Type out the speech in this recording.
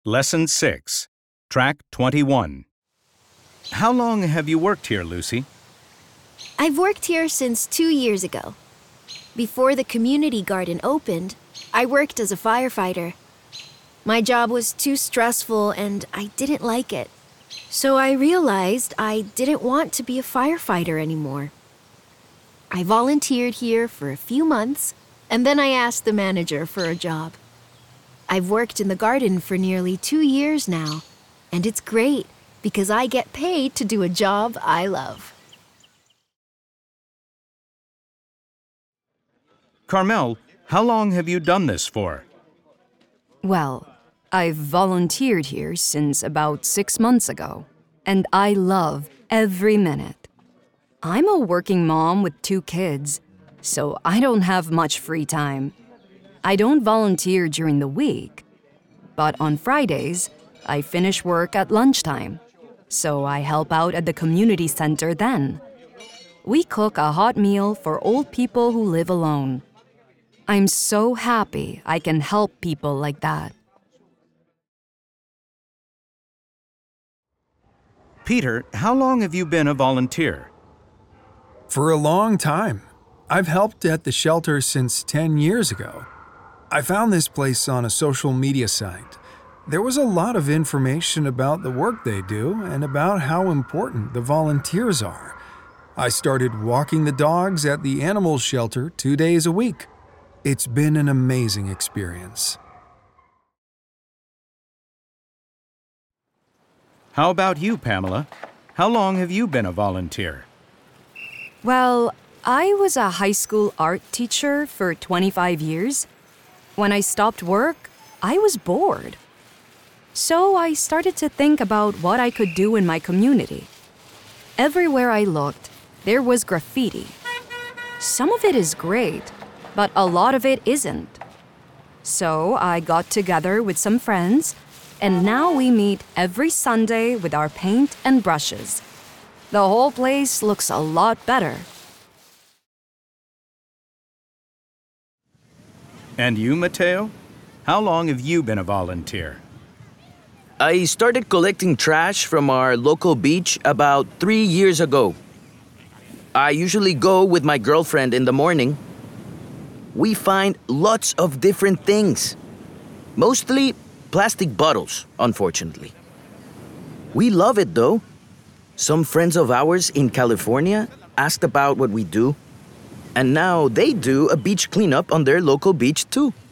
Lesson 6, Track 21. How long have you worked here, Lucy? I've worked here since 2 years ago. Before the community garden opened, I worked as a firefighter. My job was too stressful and I didn't like it. So I realized I didn't want to be a firefighter anymore. I volunteered here for a few months, and then I asked the manager for a job. I've worked in the garden for nearly 2 years now, and it's great because I get paid to do a job I love. Carmel, how long have you done this for? Well, I've volunteered here since about 6 months ago, and I love every minute. I'm a working mom with 2 kids, so I don't have much free time. I don't volunteer during the week, but on Fridays, I finish work at lunchtime, so I help out at the community center then. We cook a hot meal for old people who live alone. I'm so happy I can help people like that. Peter, how long have you been a volunteer? For a long time. I've helped at the shelter since 10 years ago. I found this place on a social media site. There was a lot of information about the work they do and about how important the volunteers are. I started walking the dogs at the animal shelter 2 days a week. It's been an amazing experience. How about you, Pamela? How long have you been a volunteer? Well, I was a high school art teacher for 25 years. When I stopped work, I was bored. So I started to think about what I could do in my community. Everywhere I looked, there was graffiti. Some of it is great, but a lot of it isn't. So I got together with some friends, and now we meet every Sunday with our paint and brushes. The whole place looks a lot better. And you, Mateo? How long have you been a volunteer? I started collecting trash from our local beach about 3 years ago. I usually go with my girlfriend in the morning. We find lots of different things. Mostly plastic bottles, unfortunately. We love it though. Some friends of ours in California asked about what we do, and now they do a beach cleanup on their local beach too.